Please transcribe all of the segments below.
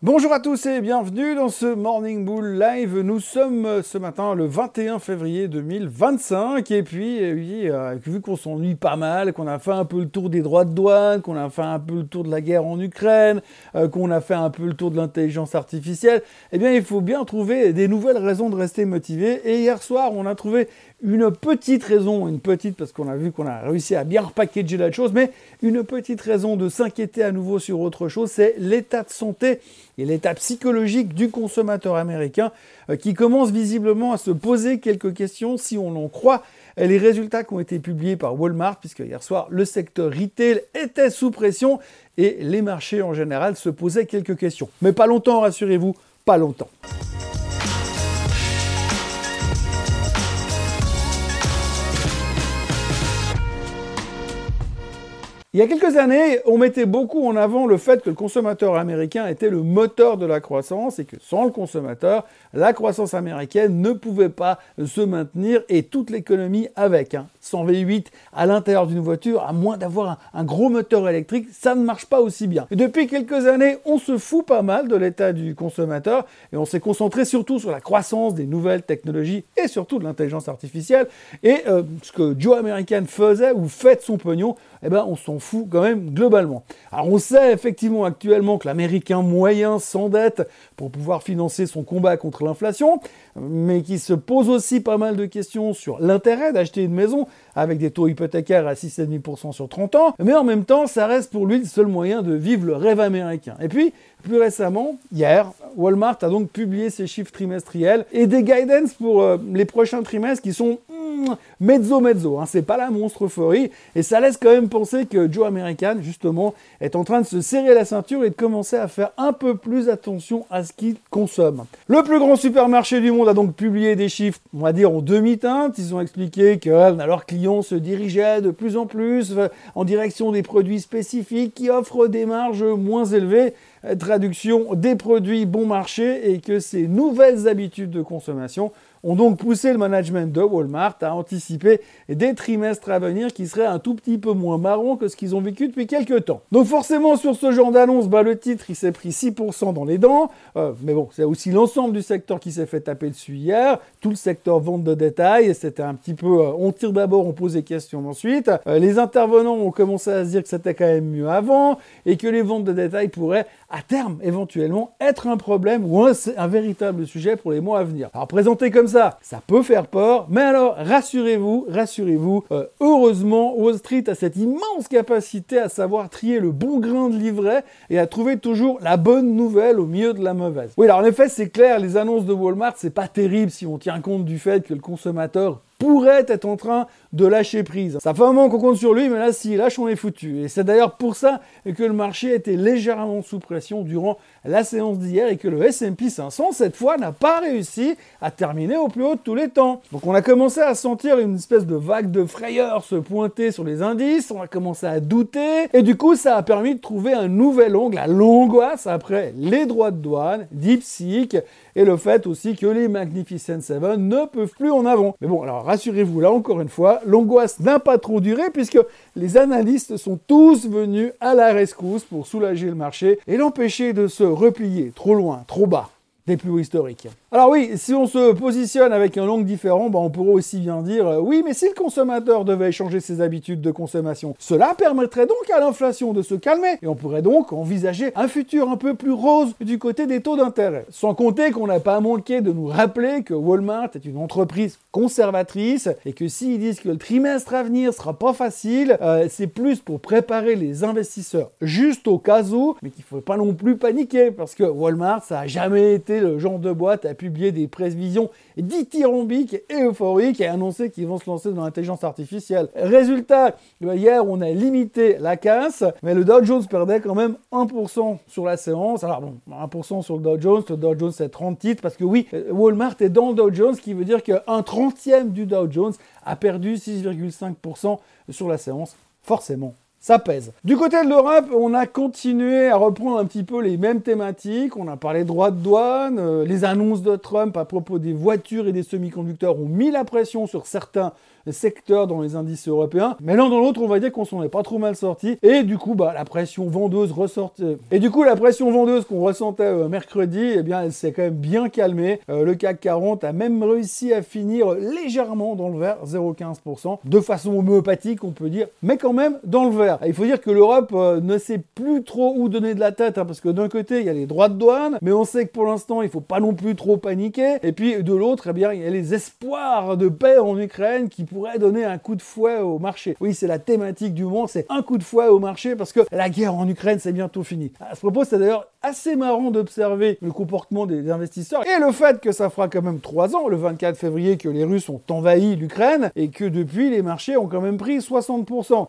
Bonjour à tous et bienvenue dans ce Morning Bull Live. Nous sommes ce matin le 21 février 2025 et puis vu qu'on s'ennuie pas mal, qu'on a fait un peu le tour des droits de douane, qu'on a fait un peu le tour de la guerre en Ukraine, qu'on a fait un peu le tour de l'intelligence artificielle, eh bien il faut bien trouver des nouvelles raisons de rester motivé. Et hier soir, on a trouvé une petite raison, parce qu'on a vu qu'on a réussi à bien repackager la chose, mais une petite raison de s'inquiéter à nouveau sur autre chose, c'est l'état de santé et l'état psychologique du consommateur américain qui commence visiblement à se poser quelques questions si on en croit les résultats qui ont été publiés par Walmart, puisque hier soir, le secteur retail était sous pression et les marchés en général se posaient quelques questions. Mais pas longtemps, rassurez-vous, pas longtemps. Il y a quelques années, on mettait beaucoup en avant le fait que le consommateur américain était le moteur de la croissance et que sans le consommateur, la croissance américaine ne pouvait pas se maintenir et toute l'économie avec. 100 V8 à l'intérieur d'une voiture, à moins d'avoir un gros moteur électrique, ça ne marche pas aussi bien. Et depuis quelques années, on se fout pas mal de l'état du consommateur et on s'est concentré surtout sur la croissance des nouvelles technologies et surtout de l'intelligence artificielle. Et ce que Joe American faisait ou fait de son pognon, eh ben, on s'en fout quand même globalement. Alors on sait effectivement actuellement que l'Américain moyen s'endette pour pouvoir financer son combat contre l'inflation, mais qui se pose aussi pas mal de questions sur l'intérêt d'acheter une maison avec des taux hypothécaires à 6,5% sur 30 ans, mais en même temps, ça reste pour lui le seul moyen de vivre le rêve américain. Et puis, plus récemment, hier, Walmart a donc publié ses chiffres trimestriels et des guidance pour les prochains trimestres qui sont mezzo. C'est pas la monstre euphorie et ça laisse quand même penser que Joe American, justement, est en train de se serrer la ceinture et de commencer à faire un peu plus attention à ce qu'il consomme. Le plus grand supermarché du monde a donc publié des chiffres, on va dire, en demi-teinte. Ils ont expliqué que leurs clients se dirigeaient de plus en plus en direction des produits spécifiques qui offrent des marges moins élevées. Traduction, des produits bon marché et que ces nouvelles habitudes de consommation ont donc poussé le management de Walmart à anticiper des trimestres à venir qui seraient un tout petit peu moins marrons que ce qu'ils ont vécu depuis quelques temps. Donc forcément, sur ce genre d'annonce, le titre, il s'est pris 6% dans les dents. Mais bon, c'est aussi l'ensemble du secteur qui s'est fait taper dessus hier. Tout le secteur vente de détail, c'était un petit peu... on tire d'abord, on pose des questions ensuite. Les intervenants ont commencé à se dire que c'était quand même mieux avant et que les ventes de détail pourraient, à terme, éventuellement, être un problème ou un véritable sujet pour les mois à venir. Alors, présenté comme ça peut faire peur, mais alors, rassurez-vous, heureusement, Wall Street a cette immense capacité à savoir trier le bon grain de livret et à trouver toujours la bonne nouvelle au milieu de la mauvaise. Oui, alors en effet, c'est clair, les annonces de Walmart, c'est pas terrible si on tient compte du fait que le consommateur pourrait être en train de lâcher prise. Ça fait un moment qu'on compte sur lui, mais là, s'il lâche, on est foutu. Et c'est d'ailleurs pour ça que le marché était légèrement sous pression durant la séance d'hier et que le S&P 500, cette fois, n'a pas réussi à terminer au plus haut de tous les temps. Donc on a commencé à sentir une espèce de vague de frayeur se pointer sur les indices, on a commencé à douter, et du coup, ça a permis de trouver un nouvel angle à l'angoisse après les droits de douane, DeepSeek, et le fait aussi que les Magnificent Seven ne peuvent plus en avant. Mais bon, alors rassurez-vous, là encore une fois, l'angoisse n'a pas trop duré puisque les analystes sont tous venus à la rescousse pour soulager le marché et l'empêcher de se replier trop loin, trop bas des plus hauts historiques. Alors oui, si on se positionne avec un angle différent, on pourrait aussi bien dire oui, mais si le consommateur devait changer ses habitudes de consommation, cela permettrait donc à l'inflation de se calmer et on pourrait donc envisager un futur un peu plus rose du côté des taux d'intérêt. Sans compter qu'on n'a pas manqué de nous rappeler que Walmart est une entreprise conservatrice et que s'ils disent que le trimestre à venir sera pas facile, c'est plus pour préparer les investisseurs juste au cas où, mais qu'il ne faut pas non plus paniquer parce que Walmart, ça n'a jamais été le genre de boîte à publier des prévisions dithyrambiques et euphoriques et annoncer qu'ils vont se lancer dans l'intelligence artificielle. Résultat, hier, on a limité la casse, mais le Dow Jones perdait quand même 1% sur la séance. Alors bon, 1% sur le Dow Jones c'est 30 titres, parce que oui, Walmart est dans le Dow Jones, ce qui veut dire qu'un trentième du Dow Jones a perdu 6,5% sur la séance, forcément. Ça pèse. Du côté de l'Europe, on a continué à reprendre un petit peu les mêmes thématiques. On a parlé de droits de douane, les annonces de Trump à propos des voitures et des semi-conducteurs ont mis la pression sur certains secteurs dans les indices européens. Mais l'un dans l'autre, on va dire qu'on s'en est pas trop mal sorti. Et du coup, la pression vendeuse ressortait. Et du coup, la pression vendeuse qu'on ressentait mercredi, eh bien, elle s'est quand même bien calmée. Le CAC 40 a même réussi à finir légèrement dans le vert, 0,15%, de façon homéopathique, on peut dire, mais quand même dans le vert. Il faut dire que l'Europe ne sait plus trop où donner de la tête, parce que d'un côté, il y a les droits de douane, mais on sait que pour l'instant, il faut pas non plus trop paniquer. Et puis, de l'autre, eh bien, il y a les espoirs de paix en Ukraine qui pourraient donner un coup de fouet au marché. Oui, c'est la thématique du moment, c'est un coup de fouet au marché parce que la guerre en Ukraine, c'est bientôt fini. À ce propos, c'est d'ailleurs assez marrant d'observer le comportement des investisseurs et le fait que ça fera quand même 3 ans, le 24 février, que les Russes ont envahi l'Ukraine et que depuis, les marchés ont quand même pris 60%.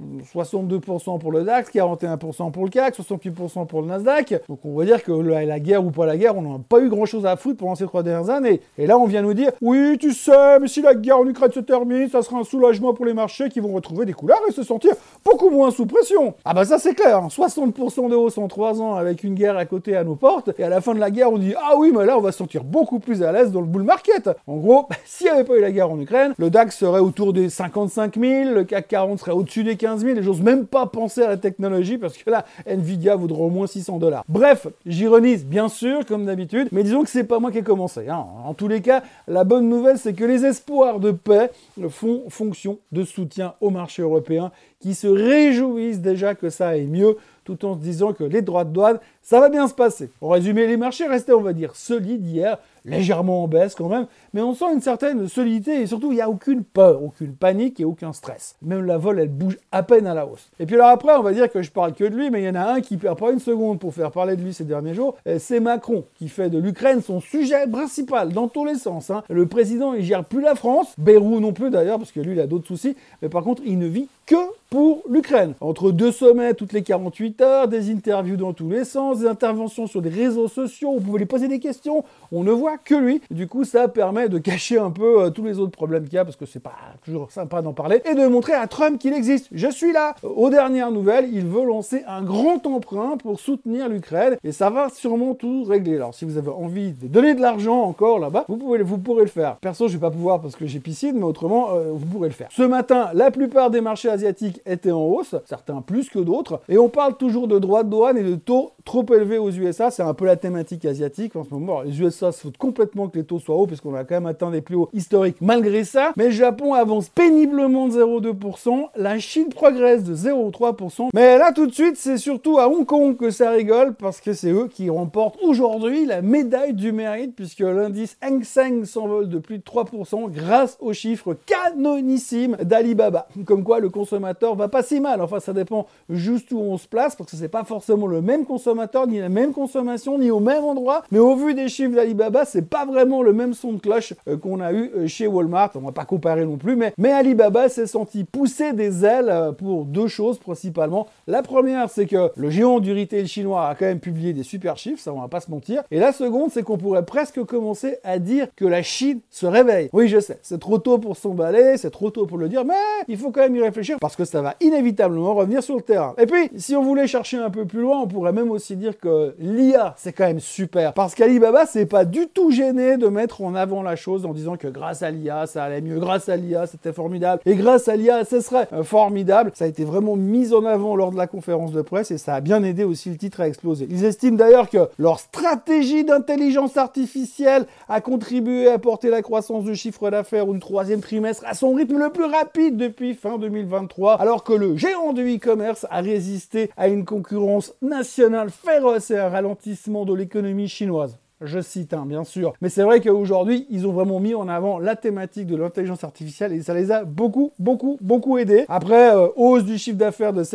62% pour le DAX, 41% pour le CAC, 68% pour le Nasdaq. Donc on va dire que la guerre ou pas la guerre, on n'a pas eu grand-chose à foutre pendant ces 3 dernières années. Et là, on vient nous dire, oui, tu sais, mais si la guerre en Ukraine se termine, ça sera un soulagement pour les marchés qui vont retrouver des couleurs et se sentir beaucoup moins sous pression. Ah bah ça c'est clair, 60% de hausse en 3 ans avec une guerre à côté à nos portes, et à la fin de la guerre on dit ah oui mais là on va se sentir beaucoup plus à l'aise dans le bull market. En gros, s'il n'y avait pas eu la guerre en Ukraine, le DAX serait autour des 55 000, le CAC 40 serait au-dessus des 15 000, et j'ose même pas penser à la technologie parce que là, Nvidia vaudra au moins $600. Bref, j'ironise bien sûr comme d'habitude, mais disons que c'est pas moi qui ai commencé. En tous les cas, la bonne nouvelle c'est que les espoirs de paix font fonction de soutien au marché européen qui se réjouissent déjà que ça aille mieux, tout en se disant que les droits de douane, ça va bien se passer. En résumé, les marchés restaient, on va dire, solides hier, légèrement en baisse quand même, mais on sent une certaine solidité et surtout, il n'y a aucune peur, aucune panique et aucun stress. Même la vol, elle bouge à peine à la hausse. Et puis alors après, on va dire que je parle que de lui, mais il y en a un qui perd pas une seconde pour faire parler de lui ces derniers jours, c'est Macron, qui fait de l'Ukraine son sujet principal, dans tous les sens. Le président, il gère plus la France, Bayrou non plus d'ailleurs, parce que lui, il a d'autres soucis, mais par contre, il ne vit que pour l'Ukraine. Entre 2 sommets toutes les 48 heures, des interviews dans tous les sens, des interventions sur des réseaux sociaux, vous pouvez lui poser des questions, on ne voit que lui. Du coup, ça permet de cacher un peu tous les autres problèmes qu'il y a, parce que c'est pas toujours sympa d'en parler, et de montrer à Trump qu'il existe. Je suis là. Aux dernières nouvelles, il veut lancer un grand emprunt pour soutenir l'Ukraine, et ça va sûrement tout régler. Alors, si vous avez envie de donner de l'argent encore là-bas, vous pourrez le faire. Perso, je vais pas pouvoir parce que j'ai piscine, mais autrement, vous pourrez le faire. Ce matin, la plupart des marchés asiatiques étaient en hausse, certains plus que d'autres, et on parle toujours de droits de douane et de taux trop élevés aux USA, c'est un peu la thématique asiatique en ce moment. Les USA se foutent complètement que les taux soient hauts, puisqu'on a quand même atteint des plus hauts historiques malgré ça, mais le Japon avance péniblement de 0,2%, la Chine progresse de 0,3%, mais là tout de suite, c'est surtout à Hong Kong que ça rigole, parce que c'est eux qui remportent aujourd'hui la médaille du mérite, puisque l'indice Hang Seng s'envole de plus de 3% grâce aux chiffres canonissimes d'Alibaba. Comme quoi, le consommateur va pas si mal, enfin ça dépend juste où on se place, parce que c'est pas forcément le même consommateur, ni la même consommation, ni au même endroit, mais au vu des chiffres d'Alibaba, c'est pas vraiment le même son de cloche qu'on a eu chez Walmart, on va pas comparer non plus, mais Alibaba s'est senti pousser des ailes pour 2 choses principalement. La première, c'est que le géant du retail chinois a quand même publié des super chiffres, ça on va pas se mentir, et la seconde, c'est qu'on pourrait presque commencer à dire que la Chine se réveille. Oui, je sais, c'est trop tôt pour s'emballer, c'est trop tôt pour le dire, mais il faut quand même y réfléchir, parce que ça va inévitablement revenir sur le terrain. Et puis, si on voulait chercher un peu plus loin, on pourrait même aussi dire que l'IA, c'est quand même super, parce qu'Alibaba, c'est pas du tout gêné de mettre en avant la chose en disant que grâce à l'IA, ça allait mieux, grâce à l'IA, c'était formidable, et grâce à l'IA, ce serait formidable. Ça a été vraiment mis en avant lors de la conférence de presse, et ça a bien aidé aussi le titre à exploser. Ils estiment d'ailleurs que leur stratégie d'intelligence artificielle a contribué à porter la croissance du chiffre d'affaires du 3e trimestre à son rythme le plus rapide depuis fin 2023, alors que le géant du e-commerce a résisté à une concurrence nationale féroce et un ralentissement de l'économie chinoise. Je cite, bien sûr. Mais c'est vrai qu'aujourd'hui, ils ont vraiment mis en avant la thématique de l'intelligence artificielle et ça les a beaucoup aidés. Après, hausse du chiffre d'affaires de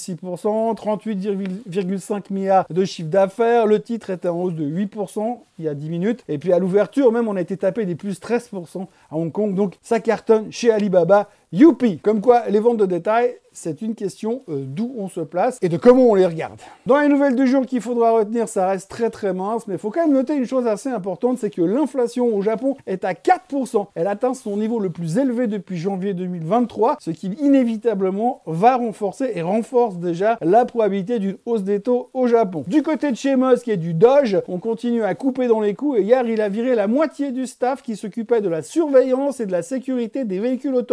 7,6%, 38,5 milliards de chiffre d'affaires. Le titre était en hausse de 8% il y a 10 minutes. Et puis à l'ouverture, même, on a été tapé des plus 13% à Hong Kong. Donc ça cartonne chez Alibaba. Youpi! Comme quoi, les ventes de détail, c'est une question d'où on se place et de comment on les regarde. Dans les nouvelles du jour qu'il faudra retenir, ça reste très mince, mais il faut quand même noter une chose assez importante, c'est que l'inflation au Japon est à 4%. Elle atteint son niveau le plus élevé depuis janvier 2023, ce qui inévitablement va renforcer et renforce déjà la probabilité d'une hausse des taux au Japon. Du côté de chez Musk et du Doge, on continue à couper dans les coups et hier, il a viré la moitié du staff qui s'occupait de la surveillance et de la sécurité des véhicules autonomes. Ça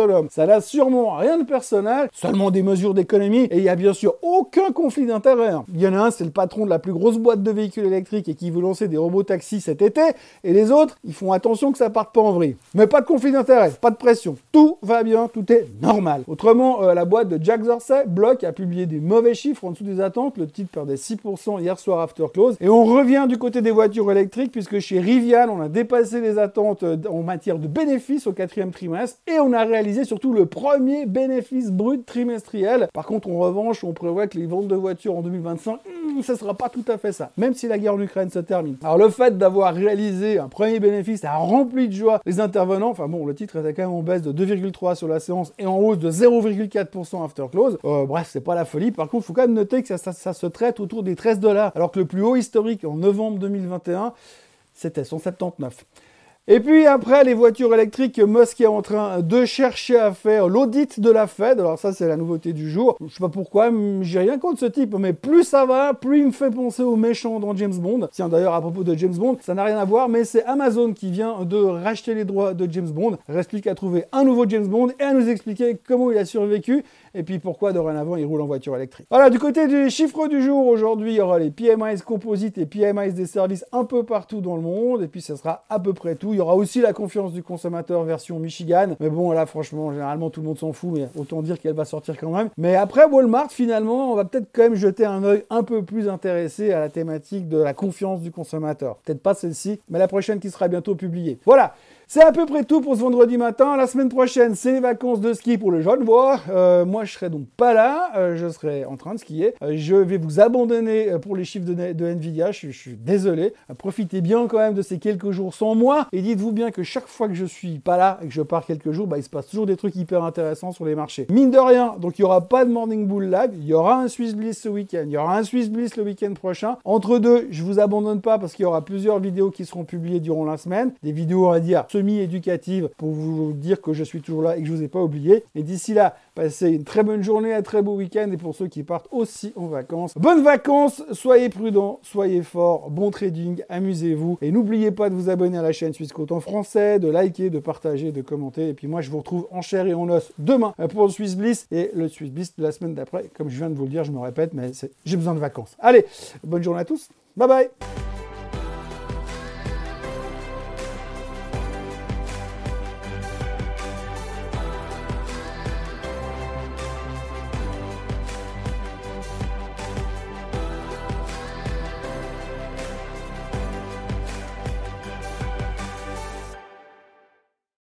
Ça n'a sûrement rien de personnel, seulement des mesures d'économie, et il n'y a bien sûr aucun conflit d'intérêt. Il y en a un, c'est le patron de la plus grosse boîte de véhicules électriques et qui veut lancer des robots taxis cet été, et les autres, ils font attention que ça parte pas en vrille. Mais pas de conflit d'intérêt, pas de pression. Tout va bien, tout est normal. Autrement, la boîte de Jack Dorsey, Block, a publié des mauvais chiffres en dessous des attentes. Le titre perdait 6% hier soir after close. Et on revient du côté des voitures électriques, puisque chez Rivian, on a dépassé les attentes en matière de bénéfices au 4e trimestre, et on a réalisé surtout le premier bénéfice brut trimestriel. Par contre, en revanche, on prévoit que les ventes de voitures en 2025, ça sera pas tout à fait ça, même si la guerre en Ukraine se termine. Alors le fait d'avoir réalisé un premier bénéfice a rempli de joie les intervenants. Enfin bon, le titre était quand même en baisse de 2,3 sur la séance et en hausse de 0,4% after close. Bref, c'est pas la folie. Par contre, il faut quand même noter que ça se traite autour des $13, alors que le plus haut historique en novembre 2021, c'était 179. Et puis après, les voitures électriques, Musk est en train de chercher à faire l'audit de la Fed. Alors ça, c'est la nouveauté du jour. Je sais pas pourquoi, j'ai rien contre ce type, mais plus ça va, plus il me fait penser aux méchants dans James Bond. Tiens, d'ailleurs, à propos de James Bond, ça n'a rien à voir, mais c'est Amazon qui vient de racheter les droits de James Bond. Reste plus qu'à trouver un nouveau James Bond et à nous expliquer comment il a survécu et puis pourquoi dorénavant il roule en voiture électrique. Voilà, du côté des chiffres du jour, aujourd'hui, il y aura les PMIs composites et PMIs des services un peu partout dans le monde, et puis ça sera à peu près tout. Il y aura aussi la confiance du consommateur version Michigan, mais bon, là, franchement, généralement, tout le monde s'en fout, mais autant dire qu'elle va sortir quand même. Mais après Walmart, finalement, on va peut-être quand même jeter un œil un peu plus intéressé à la thématique de la confiance du consommateur. Peut-être pas celle-ci, mais la prochaine qui sera bientôt publiée. Voilà. C'est à peu près tout pour ce vendredi matin. La semaine prochaine, c'est les vacances de ski pour le Genevois. Moi, je serai donc pas là. Je serai en train de skier. Je vais vous abandonner pour les chiffres de Nvidia. Je suis désolé. Profitez bien quand même de ces quelques jours sans moi. Et dites-vous bien que chaque fois que je suis pas là et que je pars quelques jours, il se passe toujours des trucs hyper intéressants sur les marchés. Mine de rien, donc il n'y aura pas de Morning Bull Live. Il y aura un Swiss Bliss ce week-end. Il y aura un Swiss Bliss le week-end prochain. Entre deux, je vous abandonne pas parce qu'il y aura plusieurs vidéos qui seront publiées durant la semaine. Des vidéos, on va dire, semi-éducative pour vous dire que je suis toujours là et que je ne vous ai pas oublié. Et d'ici là, passez une très bonne journée, un très beau week-end, et pour ceux qui partent aussi en vacances, bonnes vacances, soyez prudents, soyez forts, bon trading, amusez-vous, et n'oubliez pas de vous abonner à la chaîne Swissquote en français, de liker, de partager, de commenter, et puis moi je vous retrouve en chair et en os demain pour le Swiss Bliss et le Swiss Bliss de la semaine d'après. Comme je viens de vous le dire, je me répète, mais j'ai besoin de vacances. Allez, bonne journée à tous, bye bye.